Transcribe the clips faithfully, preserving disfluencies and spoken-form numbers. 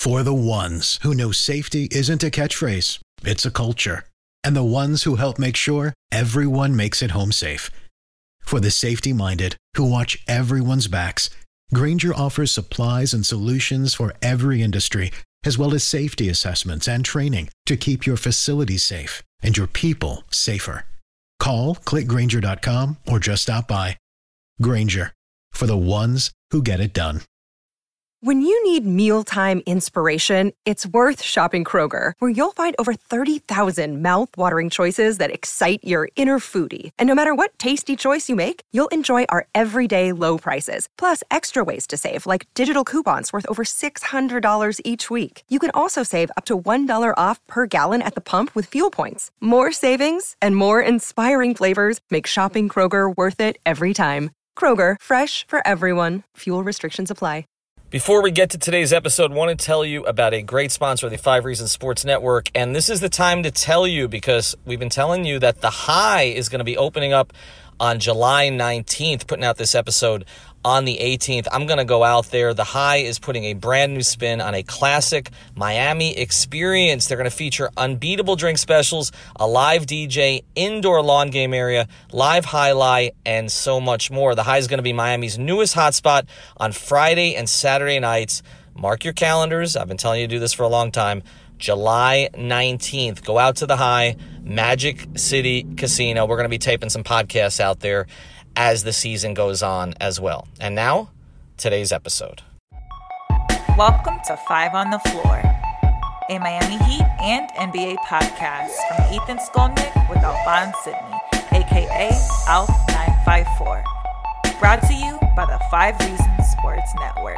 For the ones who know safety isn't a catchphrase, it's a culture. And the ones who help make sure everyone makes it home safe. For the safety-minded who watch everyone's backs, Grainger offers supplies and solutions for every industry, as well as safety assessments and training to keep your facilities safe and your people safer. Call, click Grainger dot com, or just stop by. Grainger, for the ones who get it done. When you need mealtime inspiration, it's worth shopping Kroger, where you'll find over thirty thousand mouth-watering choices that excite your inner foodie. And no matter what tasty choice you make, you'll enjoy our everyday low prices, plus extra ways to save, like digital coupons worth over six hundred dollars each week. You can also save up to one dollar off per gallon at the pump with fuel points. More savings and more inspiring flavors make shopping Kroger worth it every time. Kroger, fresh for everyone. Fuel restrictions apply. Before we get to today's episode, I want to tell you about a great sponsor of the Five Reasons Sports Network. And this is the time to tell you, because we've been telling you that The High is going to be opening up on July nineteenth, putting out this episode on the eighteenth. I'm going to go out there. The High is putting a brand new spin on a classic Miami experience. They're going to feature unbeatable drink specials, a live D J, indoor lawn game area, live highlight, and so much more. The High is going to be Miami's newest hotspot on Friday and Saturday nights. Mark your calendars. I've been telling you to do this for a long time. July nineteenth. Go out to The High, Magic City Casino. We're going to be taping some podcasts out there as the season goes on as well. And now, today's episode. Welcome to Five on the Floor, a Miami Heat and N B A podcast from Ethan Skolnick with Alphonse Sidney, a k a. Alf nine five four. Brought to you by the Five Reasons Sports Network.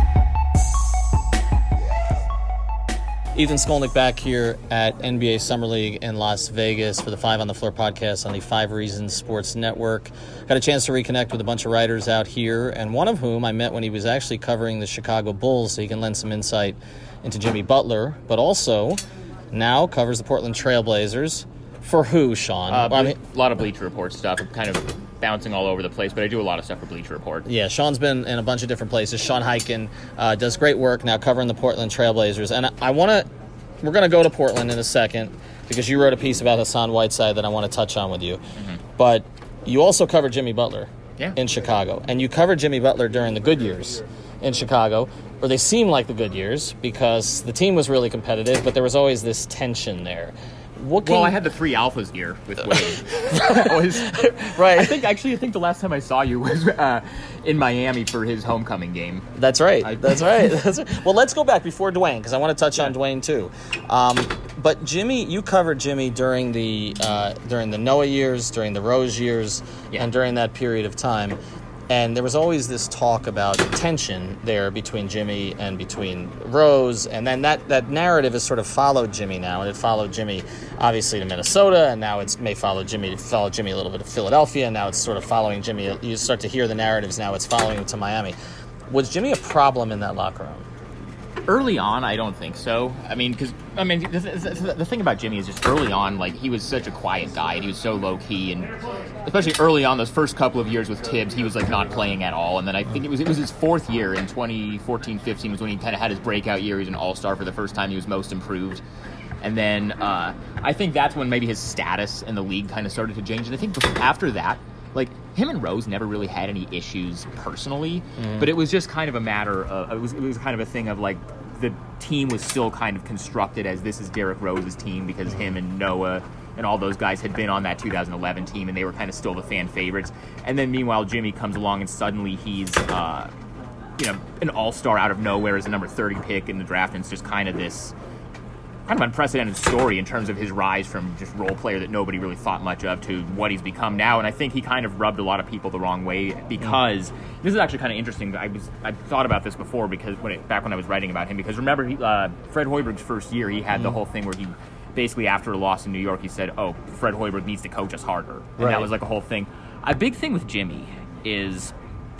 Ethan Skolnick back here at N B A Summer League in Las Vegas for the Five on the Floor podcast on the Five Reasons Sports Network. Got a chance to reconnect with a bunch of writers out here, and one of whom I met when he was actually covering the Chicago Bulls, so he can lend some insight into Jimmy Butler, but also now covers the Portland Trail Blazers. For who, Sean? Uh, well, I mean, a lot of Bleacher Report stuff. I'm kind of bouncing all over the place, but I do a lot of stuff for Bleacher Report. Yeah, Sean's been in a bunch of different places. Sean Highkin uh, does great work now covering the Portland Trail Blazers. And I, I want to, we're going to go to Portland in a second because you wrote a piece about Hassan Whiteside that I want to touch on with you. Mm-hmm. But you also covered Jimmy Butler yeah. in Chicago. And you covered Jimmy Butler during the good years in Chicago, or they seemed like the good years because the team was really competitive, but there was always this tension there. What well, you... I had the three alphas year with Wade. was, right. I think actually, I think the last time I saw you was uh, in Miami for his homecoming game. That's right. I... That's right. That's right. Well, let's go back before Dwayne because I want to touch yeah. on Dwayne too. Um, but Jimmy, you covered Jimmy during the uh, during the Noah years, during the Rose years, yeah. and during that period of time. And there was always this talk about tension there between Jimmy and between Rose. And then that, that narrative has sort of followed Jimmy now. And it followed Jimmy, obviously, to Minnesota. And now it may follow Jimmy, follow Jimmy a little bit to Philadelphia. And now it's sort of following Jimmy. You start to hear the narratives now. It's following him to Miami. Was Jimmy a problem in that locker room? Early on, I don't think so. I mean, because, I mean, the, the, the thing about Jimmy is just early on, like, he was such a quiet guy, and he was so low-key, and especially early on, those first couple of years with Tibbs, he was, like, not playing at all, and then I think it was it was his fourth year in twenty fourteen fifteen was when he kind of had his breakout year. He was an all-star for the first time. He was most improved. And then uh, I think that's when maybe his status in the league kind of started to change, and I think after that, like, him and Rose never really had any issues personally, mm. but it was just kind of a matter of, it was, it was kind of a thing of, like, the team was still kind of constructed as this is Derrick Rose's team because him and Noah and all those guys had been on that two thousand eleven team, and they were kind of still the fan favorites. And then meanwhile, Jimmy comes along, and suddenly he's, uh, you know, an all-star out of nowhere as a number thirty pick in the draft, and it's just kind of this kind of unprecedented story in terms of his rise from just role player that nobody really thought much of to what he's become now. And I think he kind of rubbed a lot of people the wrong way because mm. this is actually kind of interesting. I was I thought about this before because when it, back when I was writing about him, because remember he, uh, Fred Hoiberg's first year, he had mm. the whole thing where he basically after a loss in New York, he said, "Oh, Fred Hoiberg needs to coach us harder," and right. that was like a whole thing. A big thing with Jimmy is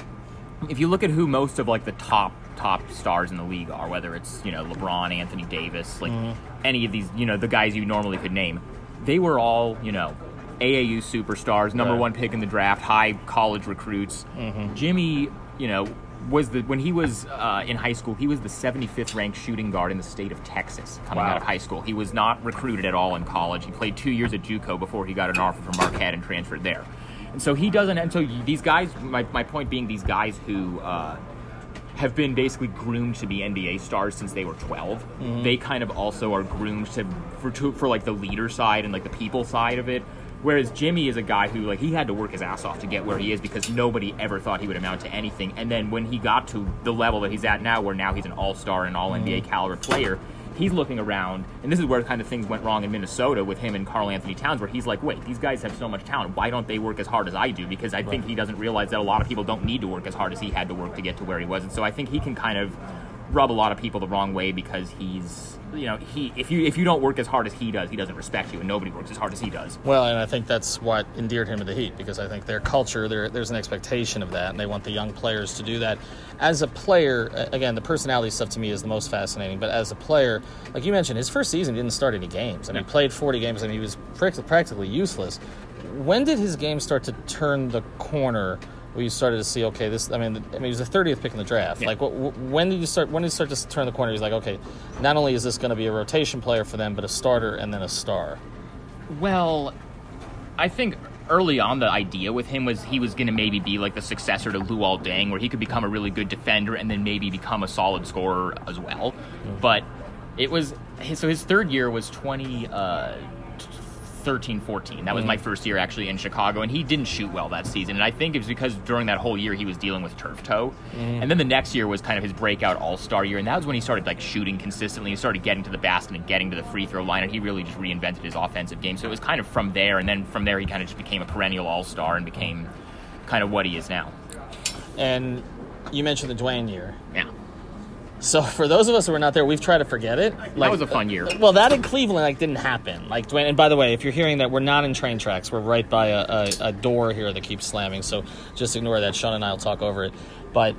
if you look at who most of like the top top stars in the league are, whether it's, you know, LeBron, Anthony Davis, like mm. any of these, you know, the guys you normally could name, they were all, you know, A A U superstars, number right. one pick in the draft, high college recruits. Mm-hmm. Jimmy, you know, was the when he was uh, in high school, he was the seventy-fifth ranked shooting guard in the state of Texas coming Wow. out of high school. He was not recruited at all in college. He played two years at JUCO before he got an offer from Marquette and transferred there. And so he doesn't. And so these guys, my my point being, these guys who uh, have been basically groomed to be N B A stars since they were twelve. Mm-hmm. They kind of also are groomed to for to, for like the leader side and like the people side of it. Whereas Jimmy is a guy who, like, he had to work his ass off to get where he is because nobody ever thought he would amount to anything. And then when he got to the level that he's at now, where now he's an all-star and all-N B A caliber player, he's looking around, and this is where kind of things went wrong in Minnesota with him and Karl Anthony Towns, where he's like, wait, these guys have so much talent. Why don't they work as hard as I do? Because I right. think he doesn't realize that a lot of people don't need to work as hard as he had to work to get to where he was. And so I think he can kind of rub a lot of people the wrong way because he's, you know, he if you if you don't work as hard as he does, he doesn't respect you, and nobody works as hard as he does. Well, and I think that's what endeared him to the Heat, because I think their culture, there, there's an expectation of that, and they want the young players to do that. As a player, again, the personality stuff to me is the most fascinating, but as a player, like you mentioned, his first season didn't start any games, and he played forty games, and he was practically useless. When did his game start to turn the corner where you started to see, okay, this, I mean, I mean, he was the thirtieth pick in the draft. Yeah. Like, what, when did you start, when did you start to turn the corner? He's like, okay, not only is this going to be a rotation player for them, but a starter and then a star. Well, I think early on the idea with him was he was going to maybe be like the successor to Luol Deng, where he could become a really good defender and then maybe become a solid scorer as well. Mm-hmm. But it was, so his third year was twenty, uh, thirteen fourteen. That was my first year actually in Chicago, and he didn't shoot well that season. And I think it was because during that whole year he was dealing with turf toe. Mm. And then the next year was kind of his breakout all-star year, and that was when he started like shooting consistently. He started getting to the basket and getting to the free throw line, and he really just reinvented his offensive game. So it was kind of from there, and then from there he kind of just became a perennial all-star and became kind of what he is now. And you mentioned the Dwayne year. Yeah. So for those of us who are not there, we've tried to forget it. Like, that was a fun year. Well, that in Cleveland like didn't happen. Like Dwayne, and by the way, if you're hearing that, we're not in train tracks. We're right by a, a, a door here that keeps slamming. So just ignore that. Sean and I will talk over it. But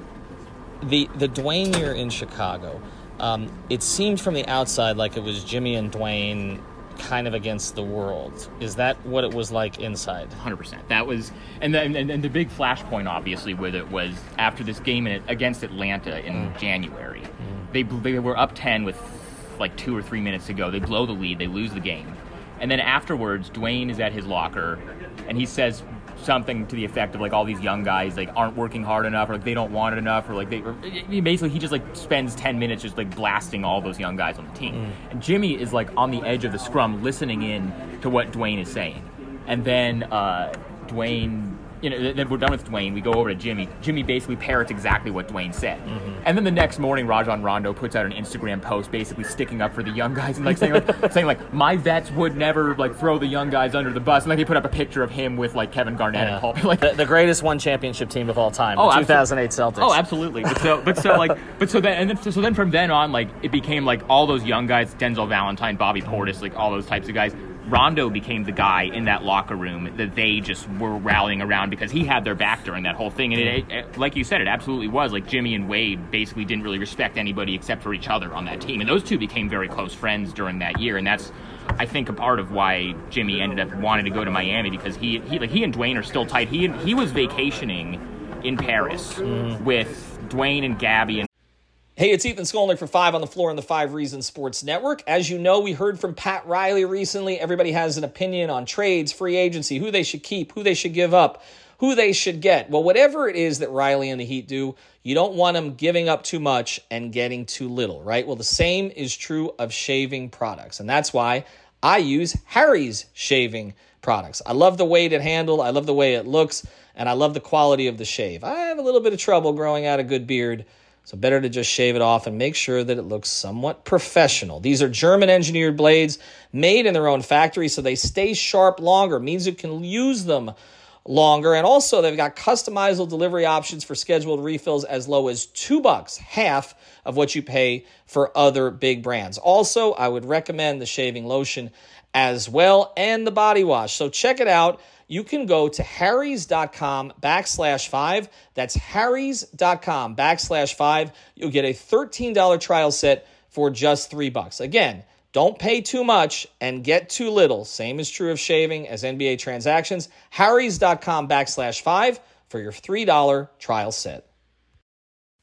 the the Dwayne year in Chicago, um, it seemed from the outside like it was Jimmy and Dwayne kind of against the world. Is that what it was like inside? one hundred percent. That was, and the, and, and the big flashpoint, obviously, with it was after this game in, against Atlanta in mm. January. Mm. They they were up ten with like two or three minutes to go. They blow the lead. They lose the game. And then afterwards, Dwayne is at his locker, and he says something to the effect of like all these young guys like aren't working hard enough, or like they don't want it enough, or like they or, basically he just like spends ten minutes just like blasting all those young guys on the team. Mm. And Jimmy is like on the edge of the scrum listening in to what Dwayne is saying. And then uh, Dwayne, you know, then we're done with Dwayne. We go over to Jimmy. Jimmy basically parrots exactly what Dwayne said. Mm-hmm. And then the next morning, Rajon Rondo puts out an Instagram post, basically sticking up for the young guys and like saying, like, saying like, my vets would never like throw the young guys under the bus. And then he put up a picture of him with like Kevin Garnett yeah. and Paul. Like the, the greatest one championship team of all time, oh, the two thousand eight Celtics. Oh, absolutely. But so, but so like, but so then, and then, so then from then on, like it became like all those young guys, Denzel Valentine, Bobby Portis, like all those types of guys. Rondo became the guy in that locker room that they just were rallying around because he had their back during that whole thing. And it, it, like you said, it absolutely was. Like Jimmy and Wade basically didn't really respect anybody except for each other on that team. And those two became very close friends during that year. And that's, I think, a part of why Jimmy ended up wanting to go to Miami, because he, he like he and Dwayne are still tight. He he was vacationing in Paris mm. with Dwayne and Gabby and Hey, it's Ethan Skolnick for Five on the Floor on the Five Reasons Sports Network. As you know, we heard from Pat Riley recently. Everybody has an opinion on trades, free agency, who they should keep, who they should give up, who they should get. Well, whatever it is that Riley and the Heat do, you don't want them giving up too much and getting too little, right? Well, the same is true of shaving products, and that's why I use Harry's shaving products. I love the weight it handles, I love the way it looks, and I love the quality of the shave. I have a little bit of trouble growing out a good beard, so better to just shave it off and make sure that it looks somewhat professional. These are German-engineered blades made in their own factory, so they stay sharp longer. It means you can use them longer. And also, they've got customizable delivery options for scheduled refills as low as two bucks, half of what you pay for other big brands. Also, I would recommend the shaving lotion as well and the body wash. So check it out. You can go to harrys.com backslash five. That's harrys.com backslash five. You'll get a thirteen dollars trial set for just three bucks. Again, don't pay too much and get too little. Same is true of shaving as N B A transactions. harrys.com backslash five for your three dollars trial set.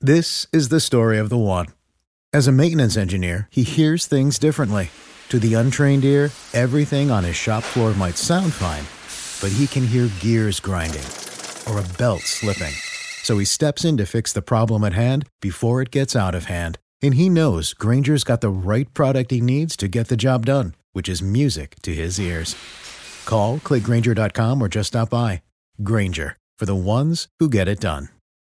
This is the story of the one. As a maintenance engineer, he hears things differently. To the untrained ear, everything on his shop floor might sound fine, but he can hear gears grinding or a belt slipping. So he steps in to fix the problem at hand before it gets out of hand. And he knows Grainger's got the right product he needs to get the job done, which is music to his ears. Call, click Grainger dot com, or just stop by. Grainger, for the ones who get it done.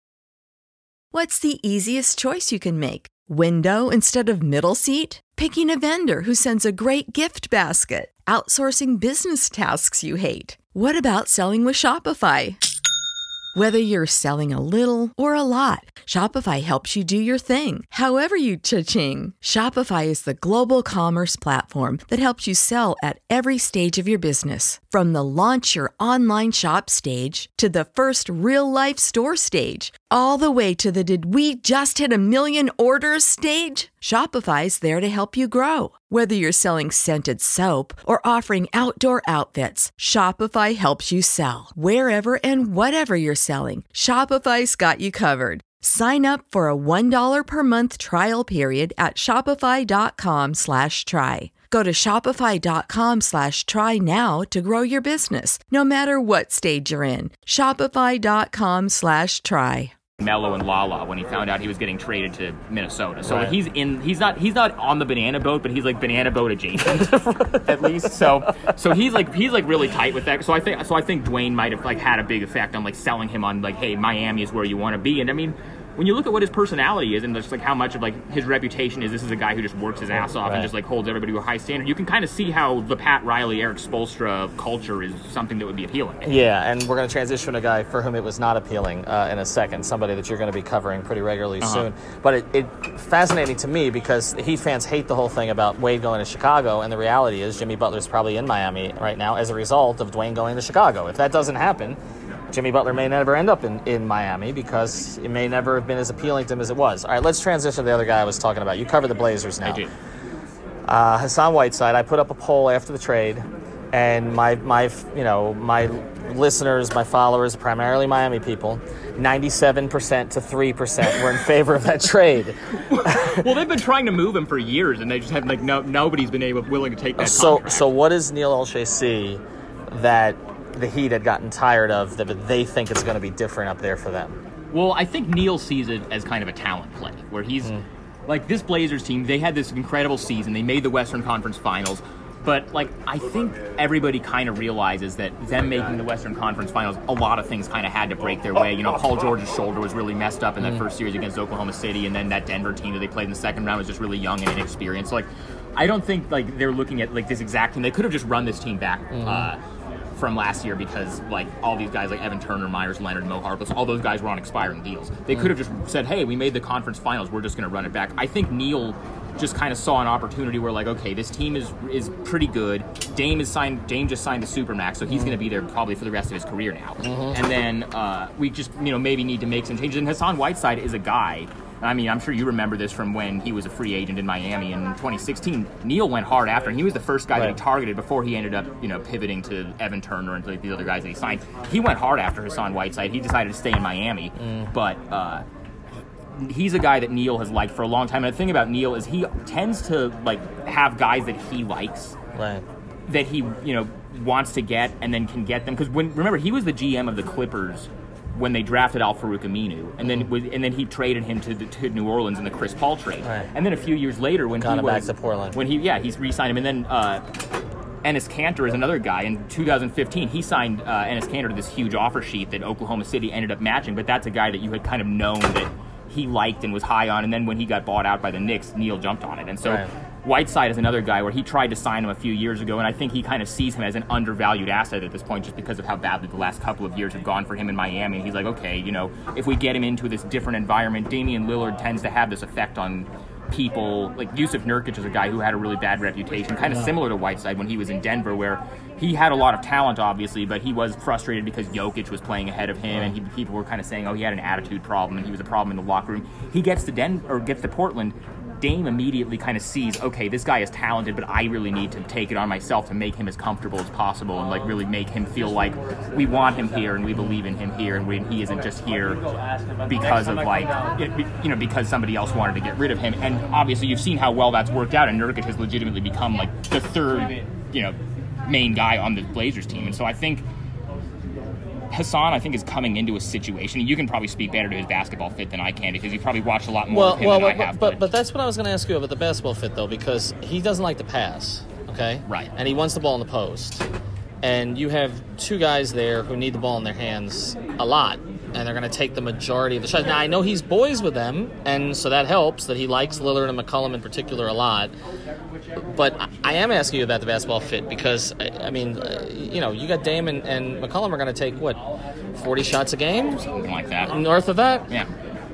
What's the easiest choice you can make? Window instead of middle seat? Picking a vendor who sends a great gift basket? Outsourcing business tasks you hate? What about selling with Shopify? Whether you're selling a little or a lot, Shopify helps you do your thing, however you cha-ching. Shopify is the global commerce platform that helps you sell at every stage of your business. From the launch your online shop stage to the first real-life store stage, all the way to the did we just hit a million orders stage. Shopify's there to help you grow. Whether you're selling scented soap or offering outdoor outfits, Shopify helps you sell. Wherever and whatever you're selling, Shopify's got you covered. Sign up for a one dollar per month trial period at shopify.com slash try. Go to shopify.com slash try now to grow your business, no matter what stage you're in. Shopify.com slash try. Melo and Lala when he found out he was getting traded to Minnesota. So Right. like he's in he's not he's not on the banana boat, but he's like banana boat adjacent at least. So so he's like he's like really tight with that. So I think so I think Dwayne might have like had a big effect on like selling him on like, hey, Miami is where you want to be. And I mean, when you look at what his personality is and just like how much of like his reputation is, this is a guy who just works his ass off Right. and just like holds everybody to a high standard. You can kind of see how the Pat Riley, Eric Spoelstra culture is something that would be appealing. Yeah, and we're going to transition to a guy for whom it was not appealing uh, in a second, somebody that you're going to be covering pretty regularly Uh-huh. soon. But it, it fascinating to me because Heat fans hate the whole thing about Wade going to Chicago, and the reality is Jimmy Butler's probably in Miami right now as a result of Dwayne going to Chicago. If that doesn't happen, Jimmy Butler may never end up in, in Miami because it may never have been as appealing to him as it was. All right, let's transition to the other guy I was talking about. You cover the Blazers now. I do. Uh, Hassan Whiteside, I put up a poll after the trade, and my, my you know, my listeners, my followers, primarily Miami people, ninety-seven percent to three percent were in favor of that trade. Well, they've been trying to move him for years, and they just have like no nobody's been able willing to take that So, contract. so what does Neil Olshey see that the Heat had gotten tired of that they think it's going to be different up there for them? Well, I think Neil sees it as kind of a talent play, where he's Mm. like this Blazers team. They had this incredible season. They made the Western Conference Finals, but like I think everybody kind of realizes that them making the Western Conference Finals, a lot of things kind of had to break their way. You know, Paul George's shoulder was really messed up in that Mm. first series against Oklahoma City, and then that Denver team that they played in the second round was just really young and inexperienced. So, like, I don't think like they're looking at like this exact team. They could have just run this team back. Mm-hmm. Uh, from last year because like all these guys like Evan Turner, Myers Leonard, Mo Harkless, all those guys were on expiring deals. They could have just said, hey, we made the conference finals, we're just going to run it back. I think Neil just kind of saw an opportunity where like, okay, this team is is pretty good. Dame is signed. Dame just signed the Supermax, so he's going to be there probably for the rest of his career now. And then uh, we just you know maybe need to make some changes. And Hassan Whiteside is a guy. I mean, I'm sure you remember this from when he was a free agent in Miami in twenty sixteen. Neil went hard after him. He was the first guy Right. that he targeted before he ended up, you know, pivoting to Evan Turner and to these other guys that he signed. He went hard after Hassan Whiteside. He decided to stay in Miami, but uh, he's a guy that Neil has liked for a long time. And the thing about Neil is he tends to like have guys that he likes. Right. That he, you know, wants to get and then can get them. Because when remember, he was the G M of the Clippers when they drafted Al-Farouq Aminu, and then with, and then he traded him to, the, to New Orleans in the Chris Paul trade. Right. And then a few years later, when Got he him was back to Portland. when he yeah he's re-signed him, and then uh, Enes Kanter is another guy. In two thousand fifteen, he signed uh, Enes Kanter to this huge offer sheet that Oklahoma City ended up matching. But that's a guy that you had kind of known that he liked and was high on, and then when he got bought out by the Knicks, Neil jumped on it, and so. Right. Whiteside is another guy where he tried to sign him a few years ago, and I think he kind of sees him as an undervalued asset at this point just because of how badly the last couple of years have gone for him in Miami. And he's like, okay, you know, if we get him into this different environment, Damian Lillard tends to have this effect on people. Like Yusuf Nurkic is a guy who had a really bad reputation, kind of similar to Whiteside when he was in Denver, where he had a lot of talent, obviously, but he was frustrated because Jokic was playing ahead of him, and he, people were kind of saying, oh, he had an attitude problem, and he was a problem in the locker room. He gets to Den- or gets to Portland. Dame immediately kind of sees, okay, this guy is talented, but I really need to take it on myself to make him as comfortable as possible and like really make him feel like we want him here and we believe in him here, and when he isn't just here because of like, you know, because somebody else wanted to get rid of him. And obviously you've seen how well that's worked out, and Nurkic has legitimately become like the third, you know, main guy on the Blazers team. And so I think Hassan, I think, is coming into a situation. You can probably speak better to his basketball fit than I can, because you probably watched a lot more well, of him well, than but, I have. But, But, but that's what I was going to ask you about the basketball fit, though, because he doesn't like to pass, okay? Right. And he wants the ball in the post. And you have two guys there who need the ball in their hands a lot, and they're going to take the majority of the shots. Now, I know he's boys with them, and so that helps, that he likes Lillard and McCollum in particular a lot. But I am asking you about the basketball fit because, I mean, uh, you know, you got Dame and, and McCollum are going to take, what, forty shots a game? something like that. North of that? Yeah.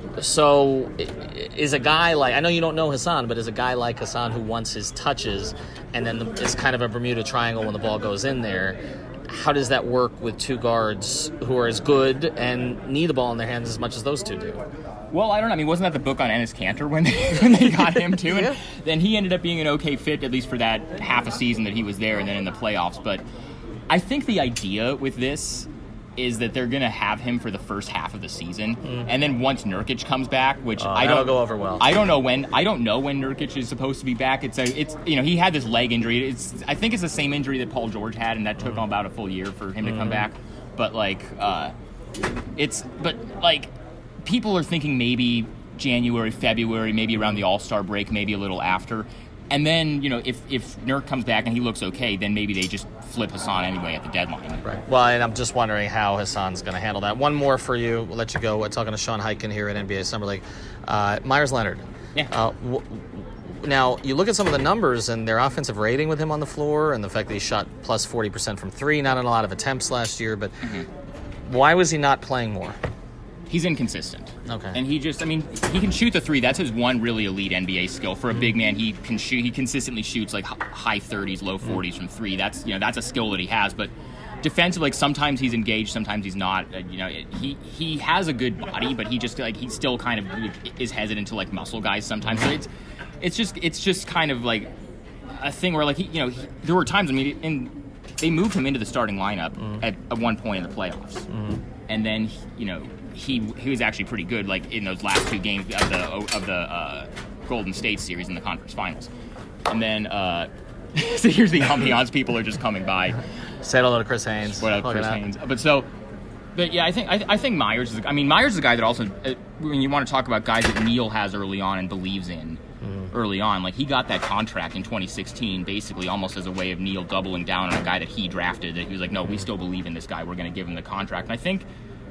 So is a guy like, I know you don't know Hassan, but is a guy like Hassan who wants his touches and then the, is kind of a Bermuda Triangle when the ball goes in there, how does that work with two guards who are as good and need the ball in their hands as much as those two do? Well, I don't know. I mean, wasn't that the book on Enes Kanter when they, when they got him, too? And Yeah. then he ended up being an okay fit, at least for that half a season that he was there and then in the playoffs. But I think the idea with this is that they're going to have him for the first half of the season. Mm. And then once Nurkic comes back, which uh, I don't go over well. I don't know when I don't know when Nurkic is supposed to be back. It's a, it's you know, he had this leg injury. It's I think it's the same injury that Paul George had, and that took mm. about a full year for him mm. to come back. But like uh it's but like people are thinking maybe January, February, maybe around the All-Star break, maybe a little after. And then, you know, if, if Nurk comes back and he looks okay, then maybe they just flip Hassan anyway at the deadline. Right. Well, and I'm just wondering how Hassan's going to handle that. One more for you. We'll let you go. We're talking to Sean Highkin here at N B A Summer League. Uh, Myers Leonard. Yeah. Uh, w- now, you look at some of the numbers and their offensive rating with him on the floor and the fact that he shot plus forty percent from three, not on a lot of attempts last year, but mm-hmm. why was he not playing more? He's inconsistent. Okay. And he just, I mean, he can shoot the three. That's his one really elite N B A skill. For a big man, he can shoot, he consistently shoots like high thirties, low forties from three. That's, you know, that's a skill that he has. But defensively, like sometimes he's engaged, sometimes he's not. Uh, you know, he he has a good body, but he just, like, he still kind of is hesitant to, like, muscle guys sometimes. So it's, it's just, it's just kind of like a thing where, like, he, you know, he, there were times, I mean, in, they moved him into the starting lineup mm. at, at one point in the playoffs. Mm. And then, you know, He he was actually pretty good, like in those last two games of the of the uh, Golden State series in the conference finals, and then uh, so here's the ambiance. People are just coming by. Say hello to Chris Haynes. What up, Chris Haynes? But so, but yeah, I think I, I think Myers is. I mean, Myers is a guy that also, uh, when you want to talk about guys that Neil has early on and believes in mm. early on, like he got that contract in twenty sixteen, basically almost as a way of Neil doubling down on a guy that he drafted. That he was like, no, we still believe in this guy. We're going to give him the contract. And I think.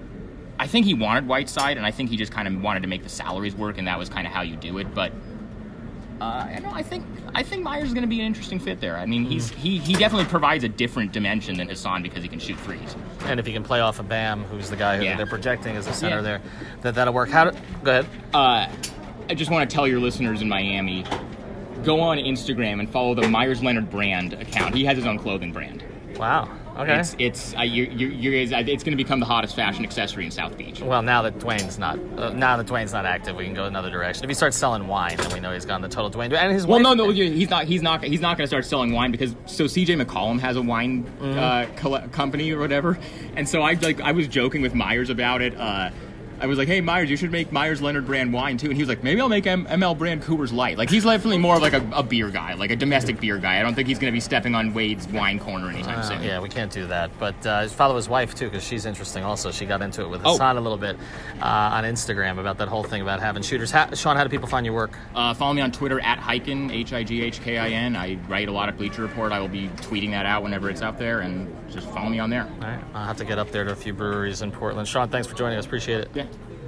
I think he wanted Whiteside, and I think he just kind of wanted to make the salaries work, and that was kind of how you do it. But uh, I, know, I think I think Myers is going to be an interesting fit there. I mean, he's he he definitely provides a different dimension than Hassan because he can shoot threes. And if he can play off of Bam, who's the guy who yeah. they're projecting as a center yeah. there, that that'll work. How? Do, go ahead. Uh, I just want to tell your listeners in Miami, go on Instagram and follow the Myers Leonard brand account. He has his own clothing brand. Wow. Okay. It's it's uh, you you you guys. It's going to become the hottest fashion accessory in South Beach. Well, now that Dwayne's not uh, now that Dwayne's not active, we can go another direction. If he starts selling wine, then we know he's gone the total Dwayne. And his well, wife, no, no, he's not. He's not. He's not going to start selling wine because so C J McCollum has a wine mm-hmm. uh, coll- company or whatever, and so I like I was joking with Myers about it. Uh, I was like, hey, Myers, you should make Myers Leonard brand wine, too. And he was like, maybe I'll make M- ML brand Coors Light. Like, he's definitely more of like a, a beer guy, like a domestic beer guy. I don't think he's going to be stepping on Wade's wine corner anytime uh, soon. Yeah, we can't do that. But uh, follow his wife, too, because she's interesting also. She got into it with Hassan oh. a little bit uh, on Instagram about that whole thing about having shooters. How, Sean, how do people find your work? Uh, follow me on Twitter, at Highkin, H I G H K I N. I write a lot at Bleacher Report. I will be tweeting that out whenever it's out there, and just follow me on there. All right. I'll have to get up there to a few breweries in Portland. Sean, thanks for joining us. Appreciate it. Yeah.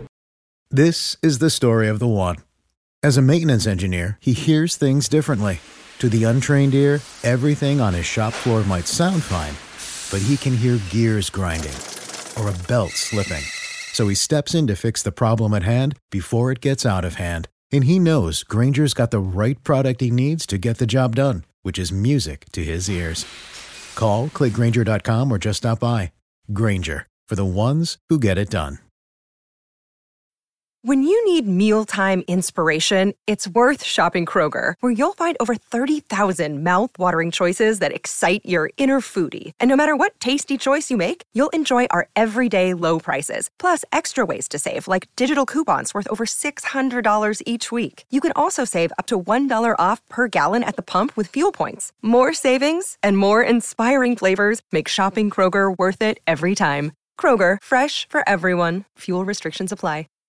This is the story of the one. As a maintenance engineer, he hears things differently. To the untrained ear, everything on his shop floor might sound fine, but he can hear gears grinding or a belt slipping. So he steps in to fix the problem at hand before it gets out of hand. And he knows Grainger's got the right product he needs to get the job done, which is music to his ears. Call, click Grainger dot com, or just stop by. Grainger, for the ones who get it done. When you need mealtime inspiration, it's worth shopping Kroger, where you'll find over thirty thousand mouth-watering choices that excite your inner foodie. And no matter what tasty choice you make, you'll enjoy our everyday low prices, plus extra ways to save, like digital coupons worth over six hundred dollars each week. You can also save up to one dollar off per gallon at the pump with fuel points. More savings and more inspiring flavors make shopping Kroger worth it every time. Kroger, fresh for everyone. Fuel restrictions apply.